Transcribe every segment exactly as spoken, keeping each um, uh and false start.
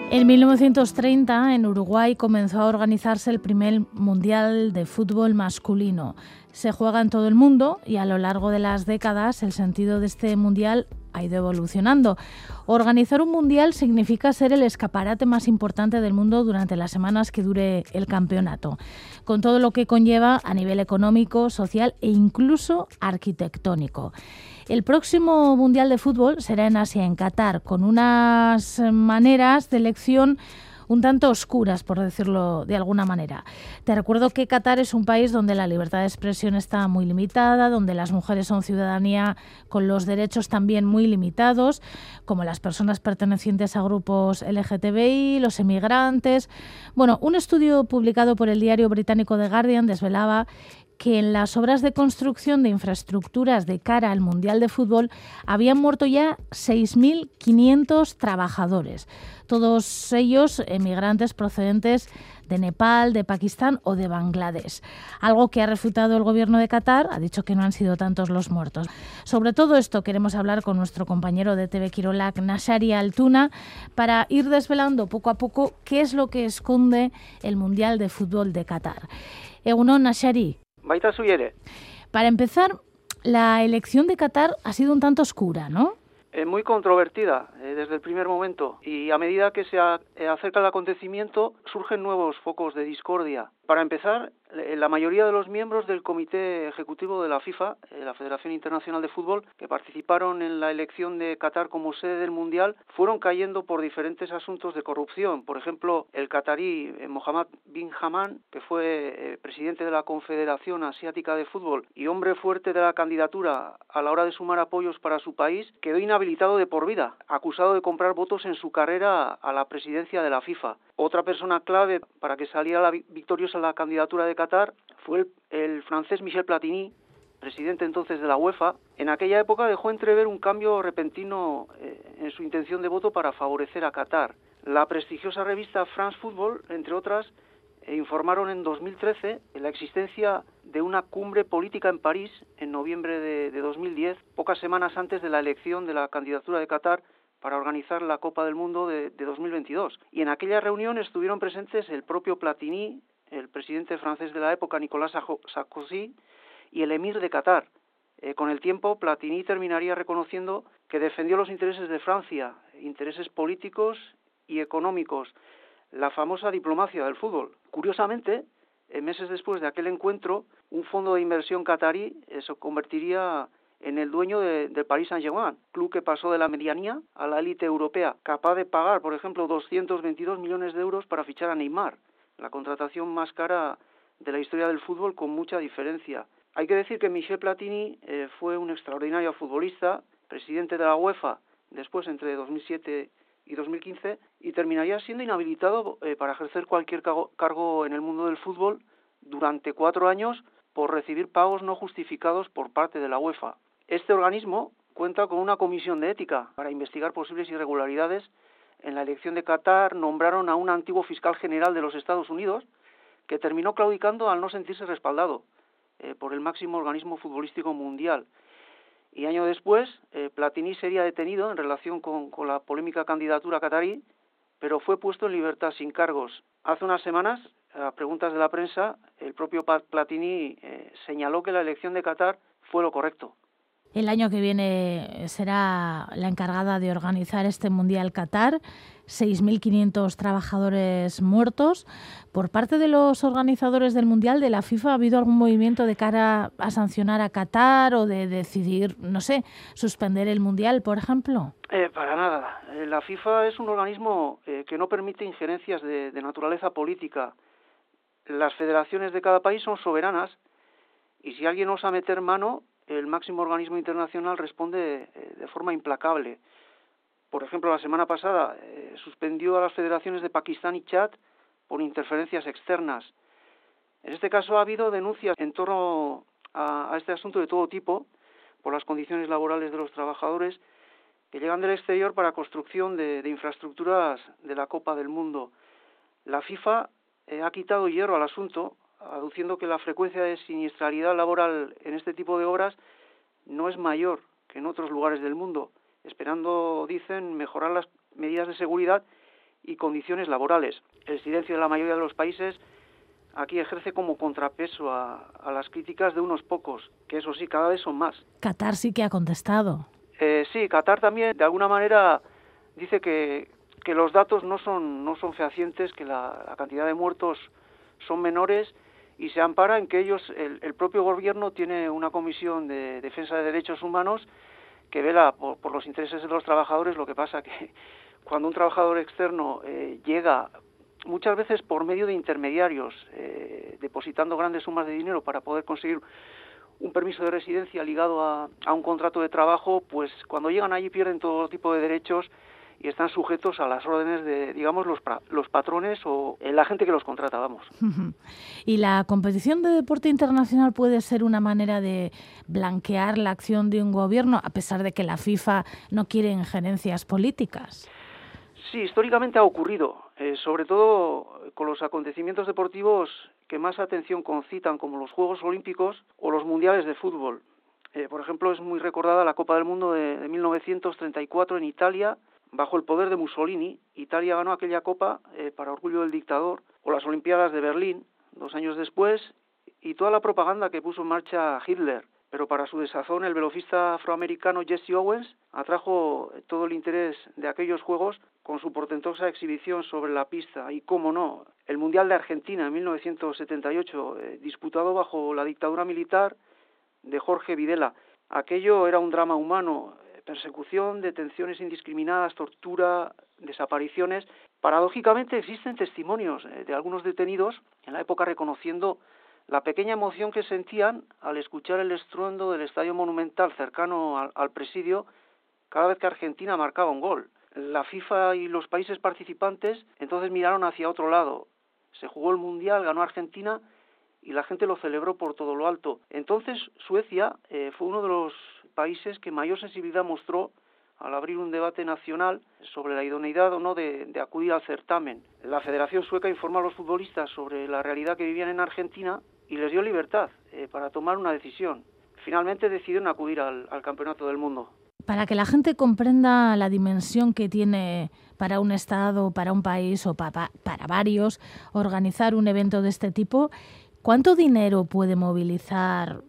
En mil novecientos treinta, en Uruguay, comenzó a organizarse el primer Mundial de Fútbol masculino. Se juega en todo el mundo y a lo largo de las décadas el sentido de este Mundial ha ido evolucionando. Organizar un Mundial significa ser el escaparate más importante del mundo durante las semanas que dure el campeonato, con todo lo que conlleva a nivel económico, social e incluso arquitectónico. El próximo Mundial de Fútbol será en Asia, en Qatar, con unas maneras de elección un tanto oscuras, por decirlo de alguna manera. Te recuerdo que Qatar es un país donde la libertad de expresión está muy limitada, donde las mujeres son ciudadanía con los derechos también muy limitados, como las personas pertenecientes a grupos L G T B I, los emigrantes. Bueno, un estudio publicado por el diario británico The Guardian desvelaba que en las obras de construcción de infraestructuras de cara al Mundial de Fútbol habían muerto ya seis mil quinientos trabajadores, todos ellos emigrantes procedentes de Nepal, de Pakistán o de Bangladesh. Algo que ha refutado el gobierno de Qatar, ha dicho que no han sido tantos los muertos. Sobre todo esto queremos hablar con nuestro compañero de T V Kirolak, Naxari Altuna, para ir desvelando poco a poco qué es lo que esconde el Mundial de Fútbol de Qatar. Egunon, Naxari. Baita suyere. Para empezar, la elección de Qatar ha sido un tanto oscura, ¿no? Eh, muy controvertida eh, desde el primer momento, y a medida que se a, eh, acerca el acontecimiento surgen nuevos focos de discordia. Para empezar, eh, la mayoría de los miembros del Comité Ejecutivo de la FIFA, eh, la Federación Internacional de Fútbol, que participaron en la elección de Qatar como sede del Mundial, fueron cayendo por diferentes asuntos de corrupción. Por ejemplo, el catarí eh, Mohammed bin Hammam, que fue eh, presidente de la Confederación Asiática de Fútbol y hombre fuerte de la candidatura a la hora de sumar apoyos para su país, quedó inhabilitado habilitado de por vida, acusado de comprar votos en su carrera a la presidencia de la FIFA. Otra persona clave para que saliera la victoriosa la candidatura de Qatar fue el, el francés Michel Platini, presidente entonces de la UEFA. En aquella época dejó entrever un cambio repentino eh, en su intención de voto para favorecer a Qatar. La prestigiosa revista France Football, entre otras, eh, informaron en dos mil trece la existencia de una cumbre política en París en noviembre de, de dos mil diez, pocas semanas antes de la elección de la candidatura de Qatar para organizar la Copa del Mundo de, de dos mil veintidós. Y en aquella reunión estuvieron presentes el propio Platini, el presidente francés de la época, Nicolas Sarkozy, y el emir de Qatar. Eh, con el tiempo, Platini terminaría reconociendo que defendió los intereses de Francia, intereses políticos y económicos, la famosa diplomacia del fútbol. Curiosamente, eh, meses después de aquel encuentro, un fondo de inversión catarí eh, se convertiría en el dueño de, del Paris Saint-Germain, club que pasó de la medianía a la élite europea, capaz de pagar, por ejemplo, doscientos veintidós millones de euros para fichar a Neymar, la contratación más cara de la historia del fútbol con mucha diferencia. Hay que decir que Michel Platini eh, fue un extraordinario futbolista, presidente de la UEFA, después entre dos mil siete y dos mil quince, y terminaría siendo inhabilitado eh, para ejercer cualquier cargo, cargo en el mundo del fútbol durante cuatro años por recibir pagos no justificados por parte de la UEFA. Este organismo cuenta con una comisión de ética para investigar posibles irregularidades. En la elección de Qatar nombraron a un antiguo fiscal general de los Estados Unidos que terminó claudicando al no sentirse respaldado eh, por el máximo organismo futbolístico mundial. Y año después, eh, Platini sería detenido en relación con, con la polémica candidatura catarí, pero fue puesto en libertad sin cargos. Hace unas semanas, a preguntas de la prensa, el propio Platini eh, señaló que la elección de Qatar fue lo correcto. El año que viene será la encargada de organizar este Mundial Qatar, seis mil quinientos trabajadores muertos. Por parte de los organizadores del Mundial, de la FIFA, ¿ha habido algún movimiento de cara a sancionar a Qatar o de decidir, no sé, suspender el Mundial, por ejemplo? Eh, para nada. Eh, la FIFA es un organismo eh, que no permite injerencias de, de naturaleza política. Las federaciones de cada país son soberanas y si alguien osa meter mano, el máximo organismo internacional responde eh, de forma implacable. Por ejemplo, la semana pasada eh, suspendió a las federaciones de Pakistán y Chad por interferencias externas. En este caso ha habido denuncias en torno a, a este asunto de todo tipo por las condiciones laborales de los trabajadores que llegan del exterior para construcción de, de infraestructuras de la Copa del Mundo. La FIFA eh, ha quitado hierro al asunto, aduciendo que la frecuencia de siniestralidad laboral en este tipo de obras no es mayor que en otros lugares del mundo, esperando, dicen, mejorar las medidas de seguridad y condiciones laborales. El silencio de la mayoría de los países aquí ejerce como contrapeso a, a las críticas de unos pocos, que eso sí, cada vez son más. Qatar sí que ha contestado. Eh, sí, Qatar también, de alguna manera, dice que, que los datos no son, no son fehacientes, que la, la cantidad de muertos son menores, y se ampara en que ellos, el, el propio gobierno tiene una comisión de defensa de derechos humanos que vela por, por los intereses de los trabajadores. Lo que pasa que cuando un trabajador externo eh, llega, muchas veces por medio de intermediarios, eh, depositando grandes sumas de dinero para poder conseguir un permiso de residencia ligado a, a un contrato de trabajo, pues cuando llegan allí pierden todo tipo de derechos y están sujetos a las órdenes de, digamos, los, los patrones o la gente que los contrata, vamos. ¿Y la competición de deporte internacional puede ser una manera de blanquear la acción de un gobierno, a pesar de que la FIFA no quiere injerencias políticas? Sí, históricamente ha ocurrido, eh, sobre todo con los acontecimientos deportivos que más atención concitan, como los Juegos Olímpicos o los Mundiales de Fútbol. Eh, por ejemplo, es muy recordada la Copa del Mundo de, de mil novecientos treinta y cuatro en Italia. Bajo el poder de Mussolini, Italia ganó aquella copa eh, para orgullo del dictador, o las Olimpiadas de Berlín, dos años después, y toda la propaganda que puso en marcha Hitler. Pero para su desazón, el velocista afroamericano Jesse Owens atrajo todo el interés de aquellos Juegos con su portentosa exhibición sobre la pista. Y, cómo no, el Mundial de Argentina en mil novecientos setenta y ocho, eh, disputado bajo la dictadura militar de Jorge Videla. Aquello era un drama humano. Persecución, detenciones indiscriminadas, tortura, desapariciones. Paradójicamente existen testimonios de algunos detenidos en la época reconociendo la pequeña emoción que sentían al escuchar el estruendo del Estadio Monumental cercano al, al presidio cada vez que Argentina marcaba un gol. La FIFA y los países participantes entonces miraron hacia otro lado. Se jugó el Mundial, ganó Argentina y la gente lo celebró por todo lo alto. Entonces Suecia eh, fue uno de los países que mayor sensibilidad mostró al abrir un debate nacional sobre la idoneidad o no de, de acudir al certamen. La Federación Sueca informó a los futbolistas sobre la realidad que vivían en Argentina y les dio libertad eh, para tomar una decisión. Finalmente decidieron acudir al, al Campeonato del Mundo. Para que la gente comprenda la dimensión que tiene para un Estado, para un país o para, para varios organizar un evento de este tipo, ¿cuánto dinero puede movilizar,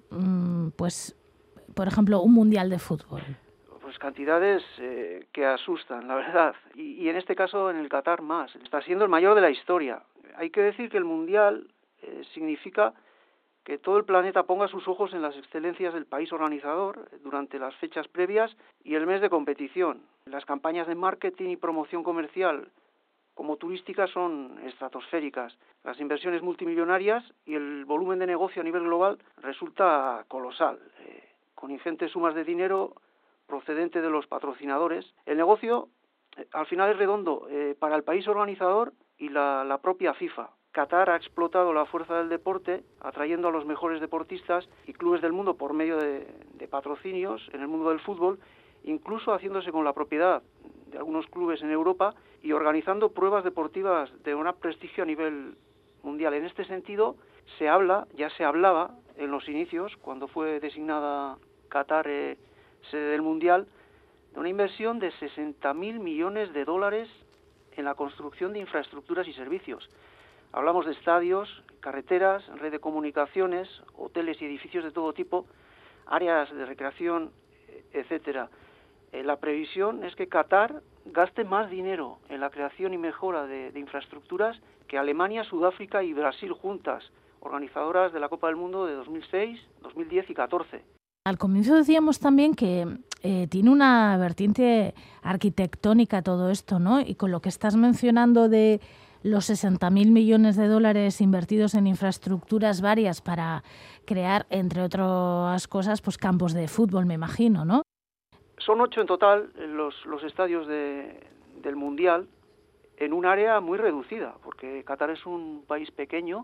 pues, por ejemplo, un mundial de fútbol? Pues cantidades eh, que asustan, la verdad. Y, y en este caso, en el Qatar más. Está siendo el mayor de la historia. Hay que decir que el mundial eh, significa que todo el planeta ponga sus ojos en las excelencias del país organizador durante las fechas previas y el mes de competición. Las campañas de marketing y promoción comercial como turísticas son estratosféricas. Las inversiones multimillonarias y el volumen de negocio a nivel global resulta colosal, eh, con ingentes sumas de dinero procedente de los patrocinadores. El negocio eh, al final es redondo eh, para el país organizador y la, la propia FIFA. Qatar ha explotado la fuerza del deporte, atrayendo a los mejores deportistas y clubes del mundo por medio de, de patrocinios en el mundo del fútbol, incluso haciéndose con la propiedad de algunos clubes en Europa y organizando pruebas deportivas de gran prestigio a nivel mundial. En este sentido, se habla, ya se hablaba en los inicios, cuando fue designada Qatar eh, sede del Mundial, de una inversión de sesenta mil millones de dólares en la construcción de infraestructuras y servicios. Hablamos de estadios, carreteras, red de comunicaciones, hoteles y edificios de todo tipo, áreas de recreación, etcétera. Eh, la previsión es que Qatar gaste más dinero en la creación y mejora de, de infraestructuras que Alemania, Sudáfrica y Brasil juntas, organizadoras de la Copa del Mundo de dos mil seis, dos mil diez y dos mil catorce. Al comienzo decíamos también que eh, tiene una vertiente arquitectónica todo esto, ¿no? Y con lo que estás mencionando de los sesenta mil millones de dólares invertidos en infraestructuras varias para crear, entre otras cosas, pues campos de fútbol, me imagino, ¿no? Son ocho en total los, los estadios de, del Mundial en un área muy reducida, porque Qatar es un país pequeño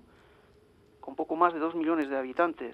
con poco más de dos millones de habitantes.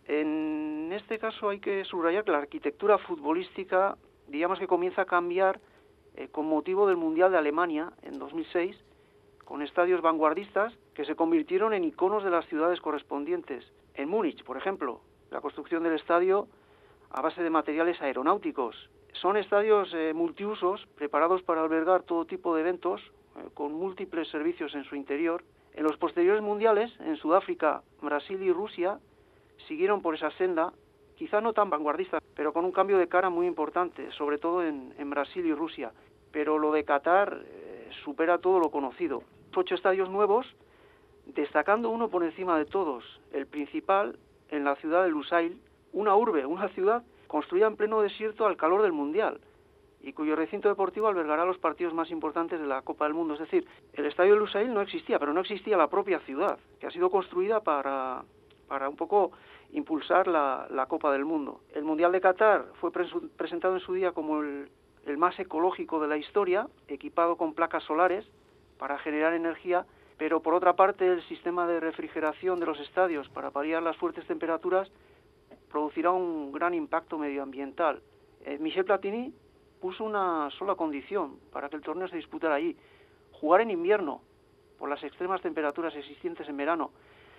En este caso hay que subrayar que la arquitectura futbolística, digamos que comienza a cambiar eh, con motivo del Mundial de Alemania en dos mil seis, con estadios vanguardistas que se convirtieron en iconos de las ciudades correspondientes. En Múnich, por ejemplo, la construcción del estadio a base de materiales aeronáuticos. Son estadios eh, multiusos preparados para albergar todo tipo de eventos, eh, con múltiples servicios en su interior. En los posteriores mundiales, en Sudáfrica, Brasil y Rusia, siguieron por esa senda, quizá no tan vanguardista, pero con un cambio de cara muy importante, sobre todo en, en Brasil y Rusia. Pero lo de Qatar eh, supera todo lo conocido. Ocho estadios nuevos, destacando uno por encima de todos, el principal en la ciudad de Lusail, una urbe, una ciudad construida en pleno desierto al calor del Mundial, y cuyo recinto deportivo albergará los partidos más importantes de la Copa del Mundo. Es decir, el estadio de Lusail no existía, pero no existía la propia ciudad, que ha sido construida para, para un poco impulsar la, la Copa del Mundo. El Mundial de Qatar fue presu- presentado en su día como el, el más ecológico de la historia, equipado con placas solares para generar energía, pero por otra parte el sistema de refrigeración de los estadios para paliar las fuertes temperaturas producirá un gran impacto medioambiental. Eh, Michel Platini puso una sola condición para que el torneo se disputara allí: jugar en invierno, por las extremas temperaturas existentes en verano.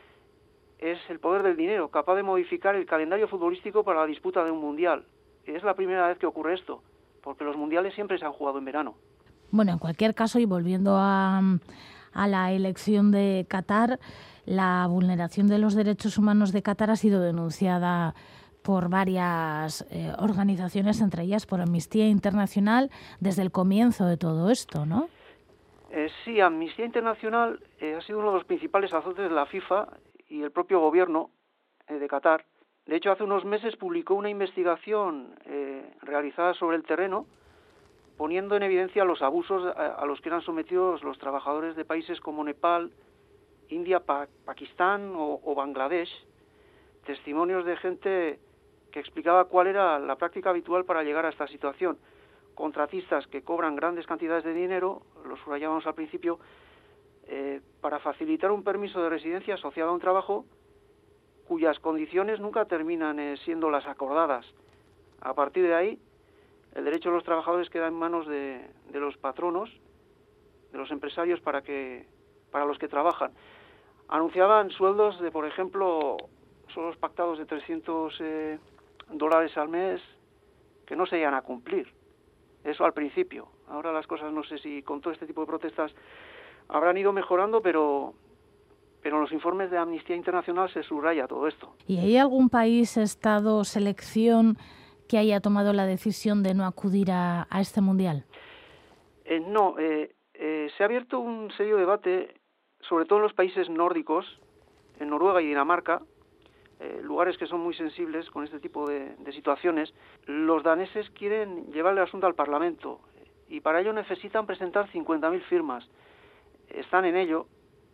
Es el poder del dinero, capaz de modificar el calendario futbolístico para la disputa de un mundial. Es la primera vez que ocurre esto, porque los mundiales siempre se han jugado en verano. Bueno, en cualquier caso, y volviendo a, a la elección de Qatar, la vulneración de los derechos humanos de Qatar ha sido denunciada por varias eh, organizaciones, entre ellas por Amnistía Internacional, desde el comienzo de todo esto, ¿no? Eh, sí, Amnistía Internacional eh, ha sido uno de los principales azotes de la FIFA y el propio gobierno eh, de Qatar. De hecho, hace unos meses publicó una investigación eh, realizada sobre el terreno, poniendo en evidencia los abusos a, a los que eran sometidos los trabajadores de países como Nepal, India, pa- Pakistán o, o Bangladesh. Testimonios de gente que explicaba cuál era la práctica habitual para llegar a esta situación. Contratistas que cobran grandes cantidades de dinero, lo subrayábamos al principio, eh, para facilitar un permiso de residencia asociado a un trabajo cuyas condiciones nunca terminan eh, siendo las acordadas. A partir de ahí, el derecho de los trabajadores queda en manos de, de los patronos, de los empresarios para que para los que trabajan. Anunciaban sueldos de, por ejemplo, sueldos pactados de trescientos eh, dólares al mes que no se iban a cumplir. Eso al principio. Ahora las cosas, no sé si con todo este tipo de protestas habrán ido mejorando, pero pero en los informes de Amnistía Internacional se subraya todo esto. ¿Y hay algún país, estado, selección que haya tomado la decisión de no acudir a, a este mundial? Eh, no, eh, eh, se ha abierto un serio debate, sobre todo en los países nórdicos, en Noruega y Dinamarca, eh, lugares que son muy sensibles con este tipo de, de situaciones. Los daneses quieren llevar el asunto al Parlamento y para ello necesitan presentar cincuenta mil firmas. Están en ello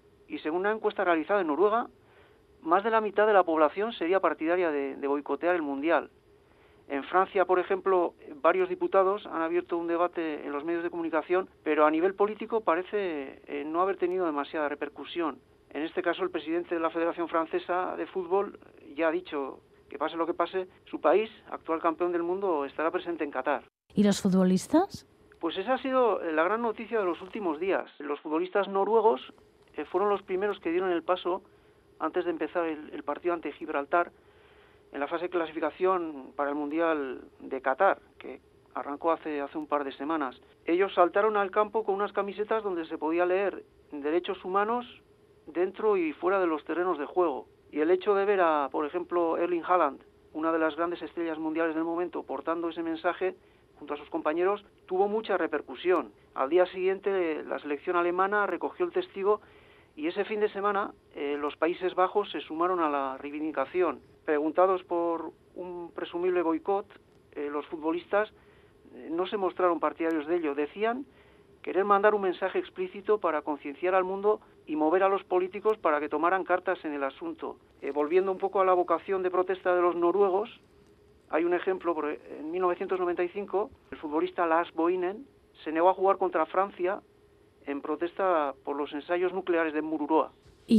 y según una encuesta realizada en Noruega, más de la mitad de la población sería partidaria de, de boicotear el Mundial. En Francia, por ejemplo, varios diputados han abierto un debate en los medios de comunicación, pero a nivel político parece eh, no haber tenido demasiada repercusión. En este caso, el presidente de la Federación Francesa de Fútbol ya ha dicho que pase lo que pase, su país, actual campeón del mundo, estará presente en Qatar. ¿Y los futbolistas? Pues esa ha sido la gran noticia de los últimos días. Los futbolistas noruegos eh, fueron los primeros que dieron el paso antes de empezar el, el partido ante Gibraltar, en la fase de clasificación para el Mundial de Qatar, que arrancó hace, hace un par de semanas. Ellos saltaron al campo con unas camisetas donde se podía leer derechos humanos dentro y fuera de los terrenos de juego. Y el hecho de ver a, por ejemplo, Erling Haaland, una de las grandes estrellas mundiales del momento, portando ese mensaje junto a sus compañeros, tuvo mucha repercusión. Al día siguiente, la selección alemana recogió el testigo y ese fin de semana eh, los Países Bajos se sumaron a la reivindicación. Preguntados por un presumible boicot, eh, los futbolistas eh, no se mostraron partidarios de ello. Decían querer mandar un mensaje explícito para concienciar al mundo y mover a los políticos para que tomaran cartas en el asunto. Eh, volviendo un poco a la vocación de protesta de los noruegos, hay un ejemplo. En mil novecientos noventa y cinco, el futbolista Lars Bohinen se negó a jugar contra Francia en protesta por los ensayos nucleares de Mururoa.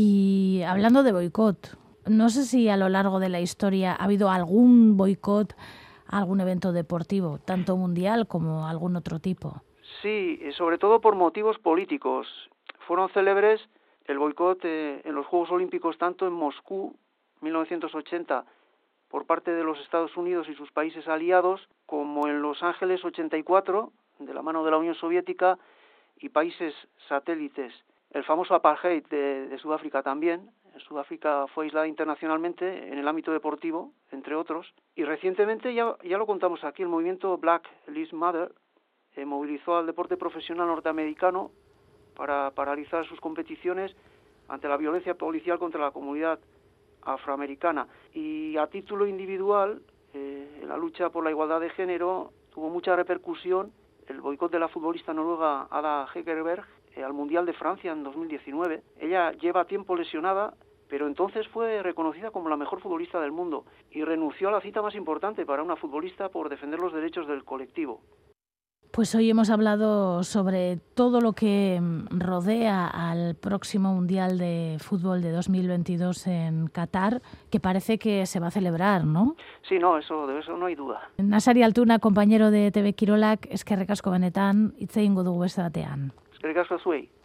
Y hablando de boicot, no sé si a lo largo de la historia ha habido algún boicot a algún evento deportivo, tanto mundial como algún otro tipo. Sí, sobre todo por motivos políticos. Fueron célebres el boicot eh, en los Juegos Olímpicos tanto en Moscú, mil novecientos ochenta, por parte de los Estados Unidos y sus países aliados, como en Los Ángeles ochenta y cuatro, de la mano de la Unión Soviética, y países satélites. El famoso apartheid de, de Sudáfrica también. Sudáfrica fue aislada internacionalmente en el ámbito deportivo, entre otros. Y recientemente, ya, ya lo contamos aquí, el movimiento Black Lives Matter eh, movilizó al deporte profesional norteamericano para paralizar sus competiciones ante la violencia policial contra la comunidad afroamericana. Y a título individual, eh, en la lucha por la igualdad de género, tuvo mucha repercusión el boicot de la futbolista noruega Ada Hegerberg eh, al Mundial de Francia en dos mil diecinueve. Ella lleva tiempo lesionada, pero entonces fue reconocida como la mejor futbolista del mundo y renunció a la cita más importante para una futbolista por defender los derechos del colectivo. Pues hoy hemos hablado sobre todo lo que rodea al próximo Mundial de Fútbol de dos mil veintidós en Qatar, que parece que se va a celebrar, ¿no? Sí, no, eso, de eso no hay duda. Nasari Altuna, compañero de T V Kirolak, eskerrik asko benetan, hitz egingo dugu beste batean. Eskerrik asko zuei.